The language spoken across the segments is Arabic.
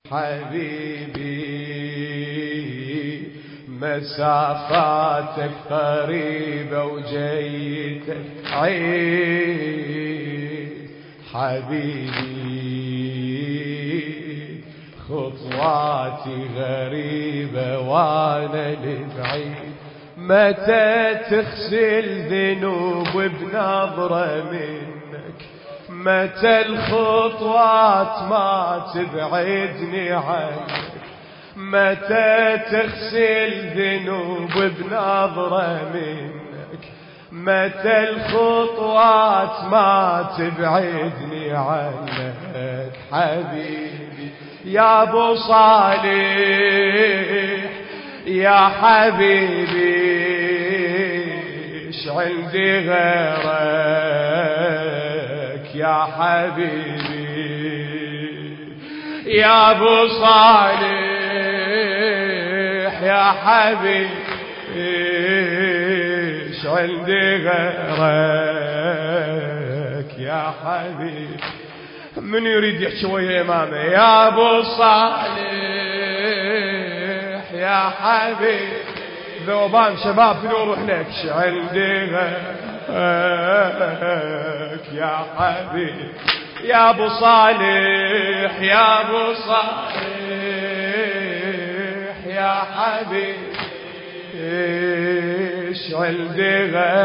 حبيبي مسافاتك قريبة وجيتك عيد، حبيبي خطواتي غريبة وانا لبعيد، متى تغسل ذنوب بنظرة منك، متى الخطوات ما تبعدني عنك، متى تغسل ذنوب بنظرة منك، متى الخطوات ما تبعدني عنك، حبيبي يا ابو صالح يا حبيبي ايش عندي غيرك يا حبيبي يا ابو صالح يا حبيبي ايش عندي غيرك يا حبيبي. من يريد يحكي ويا امامه يا ابو صالح يا حبيبي، ذوبان شباب بنروح لك عندي غيرك يا حبيبي يا ابو صالح يا ابو صالح يا حبيبي ايش عندي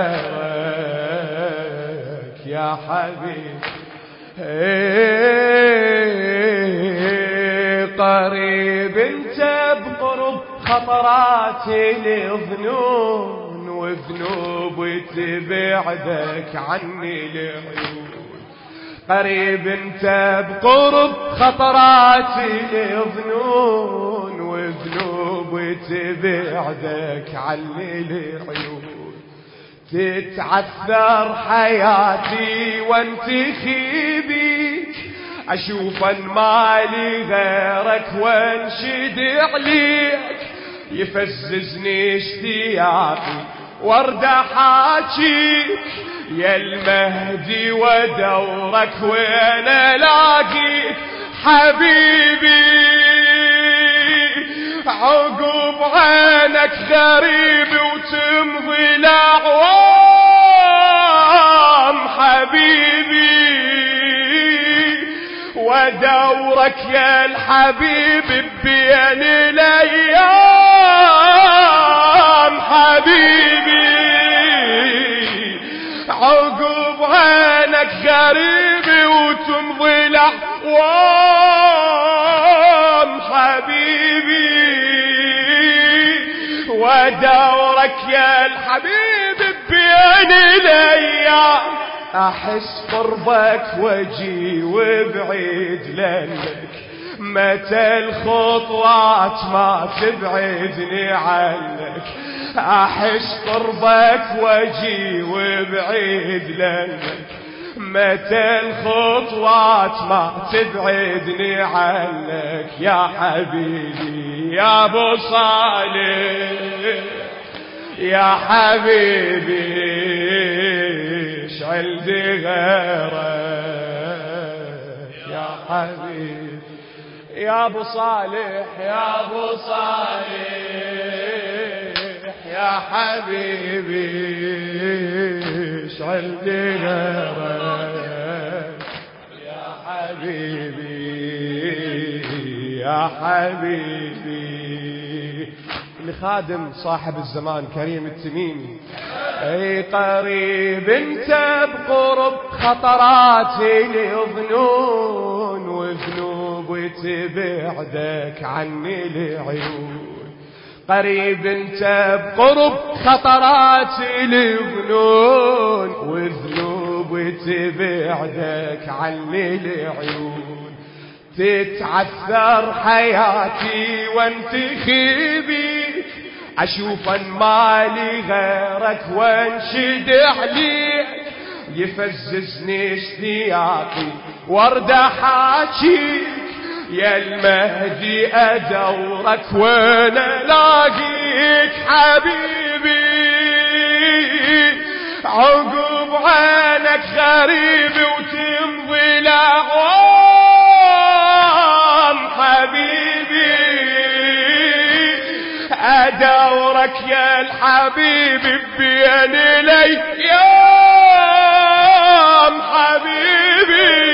غيرك يا حبيبي، قريب انت بقرب خطراتي لظنون وذنوب تبعدك عني العيون، قريب انت بقرب خطراتي لظنون وذنوب تبعدك عني العيون، تتعثر حياتي وانتخي بيك، أشوف مالي غيرك وانشد عليك، يفززني اشتياقي وارد حاجيك يا المهدي ودورك وين الاقيك، حبيبي عقب عينك غريب وتمضي الاعوام، حبيبي ودورك يا الحبيب بين الايام، حبيبي عقب عينك غريب وتمضي الاعوام، حبيبي ودورك يا الحبيب بين الايام، احس قربك وجي وبعيد لك، متى الخطوات ما تبعدني عنك، احس قربك وجي وبعيد لك، متى الخطوات ما تبعدني عنك يا حبيبي يا ابو صالح يا حبيبي ايش عندي غيرك يا حبيبي يا ابو صالح يا ابو صالح يا حبيبي ايش عندي غيرك يا حبيبي يا حبيبي. لخادم صاحب الزمان كريم التميمي، اي قريب انت بقرب خطراتي لظنون وذنوب تبعدك عني العيون، قريب انت بقرب خطراتي لظنون وذنوب تبعدك عني العيون، تتعثر حياتي وانتخي بيك، أشوف مالي غيرك وانشد عليك، يفززني اشتياقي وارد حاجيك يا المهدي أدورك وين الاقيك، حبيبي عقب عينك غريب وتمضي الأعوام، حبيبي ودورك يا الحبيب بين الايام حبيبي،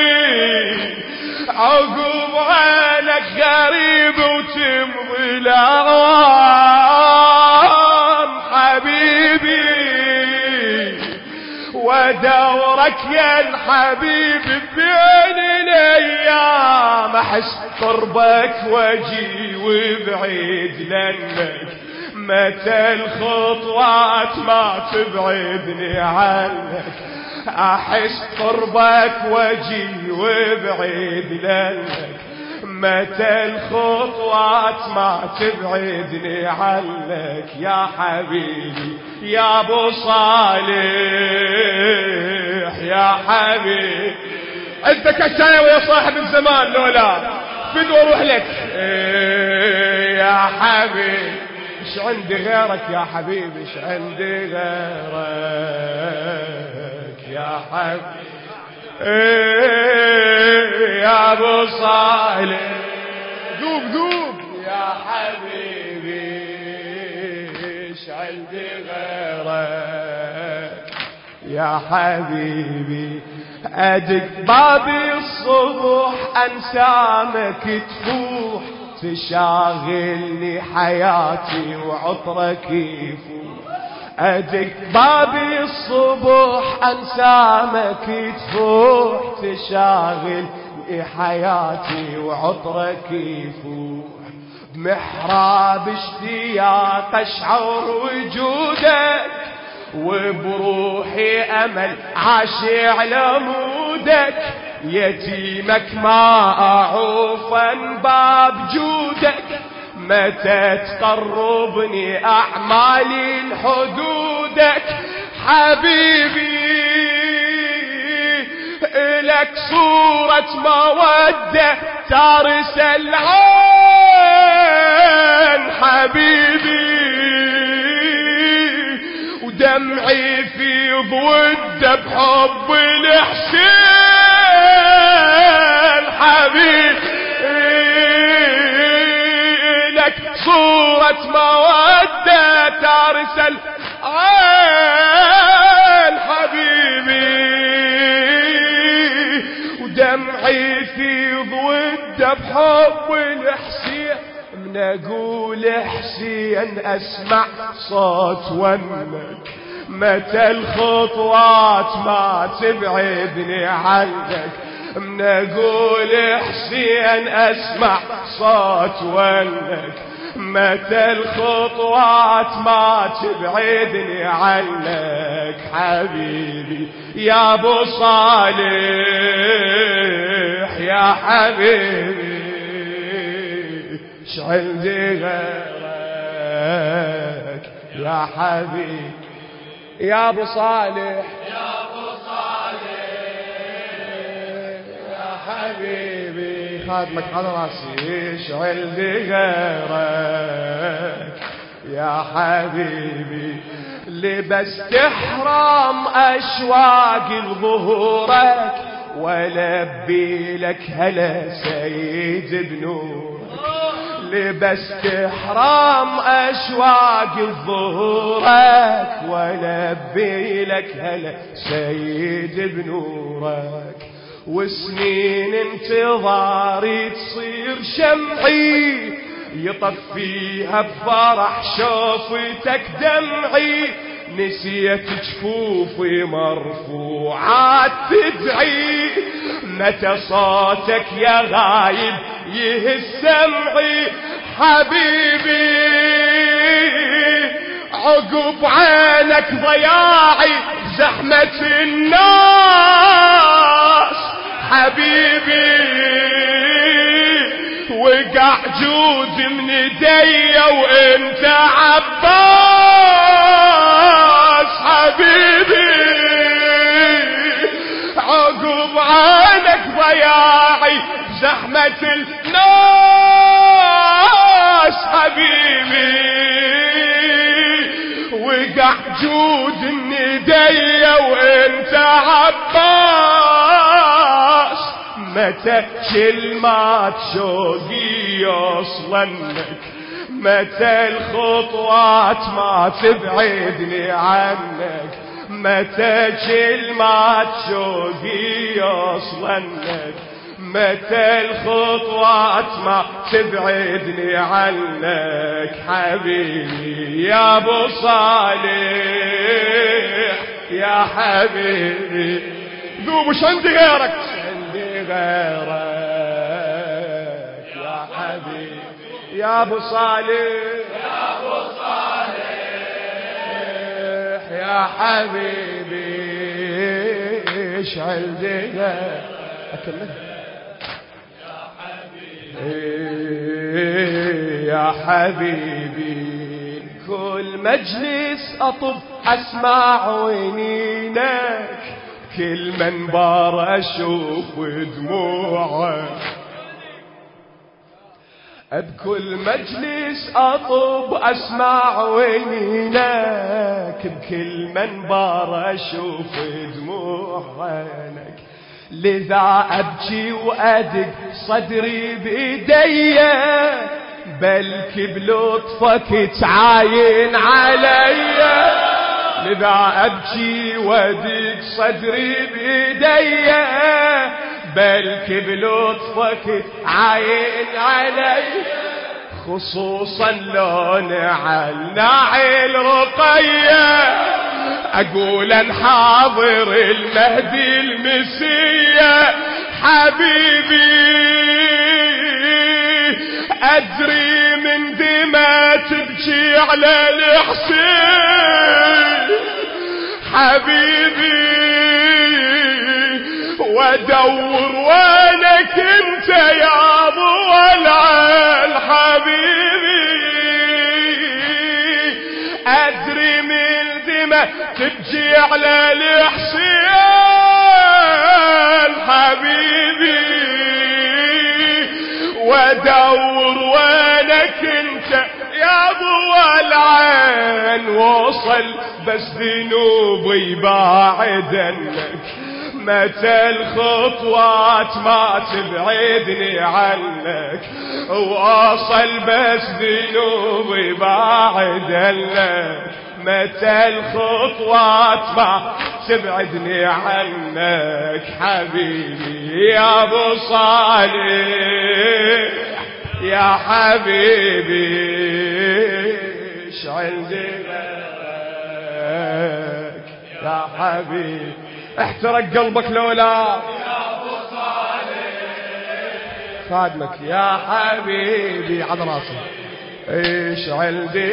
عقب عينك غريب وتمضي الاعوام حبيبي، ودورك يا الحبيب بين الايام، احس قربك واجي وبعيد لانك متى الخطوات ما تبعدني عنك، احس قربك واجي وبعيد لانك متى الخطوات ما تبعدني عنك يا حبيبي يا ابو صالح يا حبيبي. انت كشايوي يا صاحب الزمان لولا فد واروح لك يا حبيبي، ايش عندي غيرك يا حبيبي، ايش عندي غيرك يا حبيبي يا ابو صالح، ذوب ذوب يا حبيبي، ايش عندي غيرك يا حبيبي، ادق بابي الصبح انسامك تفوح، تشاغلني حياتي وعطرك يفوح، ادق بابي الصبح انسامك تفوح، تشاغلني حياتي وعطرك يفوح، بمحراب اشتياق اشعر وجودك، وبروحي امل عاشي على مودك، يتيمك ما اعوف عن باب جودك، متى تقربني اعمالي لحدودك حبيبي، لك صورة مودة تارس العين حبيبي، ودمعي في ضوده بحب الحسين حبيبي، لك صورة مودة تارس العين حبيبي، ودمعي في ضوده بحب الحسين، من اقول حسين اسمع صوت ونك، متى الخطوات ما تبعدني عنك، من اقول حسين اسمع صوت ونك، متى الخطوات ما تبعدني عنك حبيبي يا ابو صالح يا حبيبي، ايش عندي غيرك يا حبيبي يا ابو صالح يا ابو صالح يا حبيبي، خادمك على راسي، ايش عندي غيرك يا حبيبي، لبست احرام اشواق لظهورك، ولبي لك هلا سيد بنورك، لبست احرام اشواق ظهورك، ولبي لك هلا سيد بنورك، وسنين انتظاري تصير شمعي، يطفيها بفرح شوفتك دمعي، نسيت جفوفي مرفوعات تدعي، متى صوتك يا غايب يهز سمعي حبيبي، عقب عينك ضياعي زحمة الناس حبيبي، وقع جود من ايدي وانت عباس حبيبي، عقب عينك ضياعي زحمة الناس حبيبي، وقع جود من ايدي وانت عباس، متى كلمات شوقي يوصلنك، متى الخطوات ما تبعدني عنك، متى كلمات شوقي يوصلنك، متى الخطوات ما تبعدني عنك حبيبي يا ابو صالح يا حبيبي. ذوب وش عندي غيرك، عندي غيرك يا حبيبي يا ابو صالح يا ابو صالح يا حبيبي. ايش عندي غيرك اكمل يا حبيبي. كل مجلس أطب أسمع ونينك، كل منبر أشوف دموعك، بكل مجلس أطب أسمع ونينك، بكل منبر أشوف دموعك. لذا أبكي وأدق صدري بإيدي، بلكي بلطفك تعاين علي. لذا أبكي وأدق صدري بإيدي، بلكي بلطفك تعاين علي. خصوصا لون على الرقية، أقول أن حاضر المهدي المسيا حبيبي. أدري من دمى تبكي على الحسين حبيبي، وادور وانا كنت يا ابو العال حبيبي. أدري من دمى تبكي على الحسين حبيبي، وادور وانا كنت يا ابو العين. وصل بس ذنوبي باعد عنك، متى الخطوات ما تبعدني عنك. واصل بس ذنوبي باعد عنك، متى الخطوات ما تبعدني عنك حبيبي يا ابو صالح يا حبيبي. ايش عندي غيرك يا حبيبي، احترق قلبك لولا يا ابو صالح خادمك يا حبيبي على راسي. ايش عندي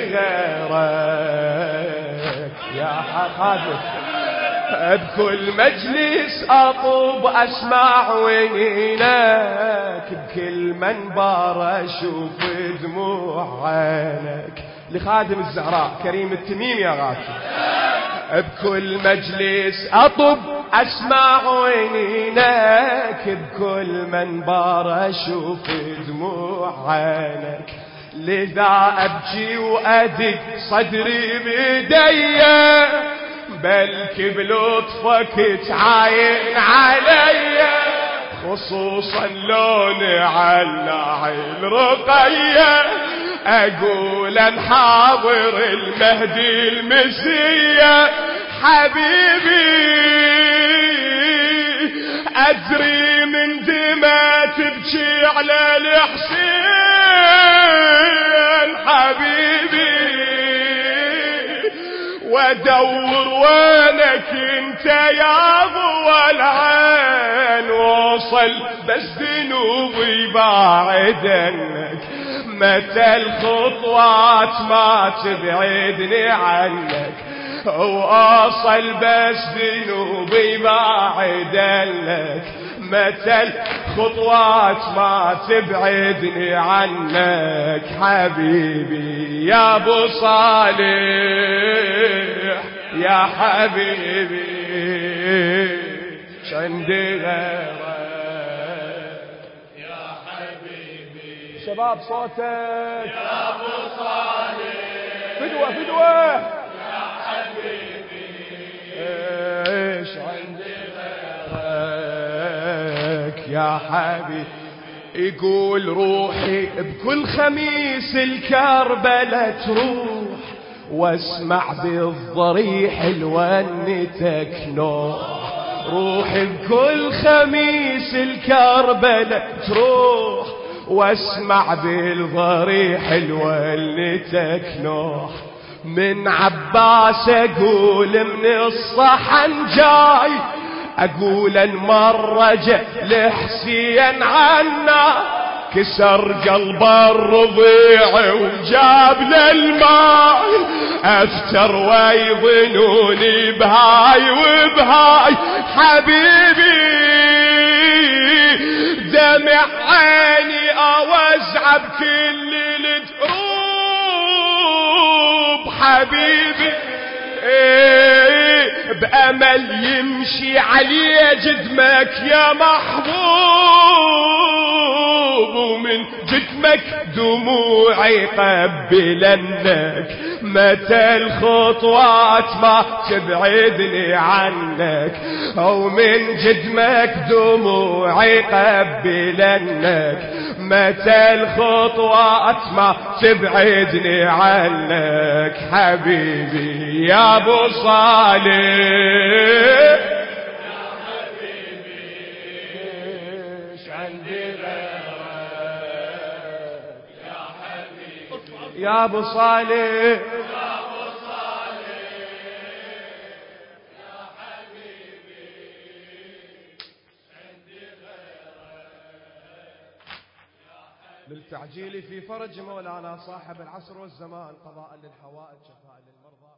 غيرك يا خادمك، بكل مجلس أطوب أسمع ونينك، بكل منبر أشوف دموع عينك. لخادم الزهراء كريم التميم يا غاتي. بكل مجلس أطب أسمع ونينك، بكل منبر أشوف دموع عينك. لذا أبكي وأدق صدري بيدي، بلكي بلطفك تعاين علي. خصوصا لون على الرقية، أقول أن حاضر المهدي المسيا حبيبي. أدري من دمى تبكي على الحسين حبيبي، وادور وانا كنت يا ابو العين. وصل بس ذنوبي باعد عنك، متى الخطوات ما تبعدني عنك. واصل بس ذنوبي باعد عنك، متى الخطوات ما تبعدني عنك حبيبي يا ابو صالح يا حبيبي. عندي غيرك يا حبيبي. شباب صوتك يا ابو صالح، فدوة فدوة يا حبيبي. ايش عندي غيرك يا حبيبي. يقول روحي بكل خميس الكربلة تروح، واسمع بالضريح الونتك نوح. روحي بكل خميس الكربلة تروح، واسمع بالضريح الونتك نوح. من عباس اقول من الصحن جاي، اقول ان مر لحسين عنا، كسر قلب الرضيع وجاب للماء، افتر ويظنوني بهاي وبهاي. حبيبي دمع عيني اوزع بكل الدروب، حبيبي بأمل يمشي عليه جدمك يا محبوب، ومن جدمك دموعي قبلنك، متى الخطوات ما تبعدني عنك، او من جدمك دموعي قبلنك، متى الخطوات ما تبعدني عنك. حبيبي يا ابو صالح، يا حبيبي ايش عندي غيرك يا حبيبي يا ابو صالح، يا ابو صالح يا حبيبي عندي غيرك يا حبيبي. للتعجيل في فرج مولانا صاحب العصر والزمان، قضاء للحوائج شفاء للمرضى.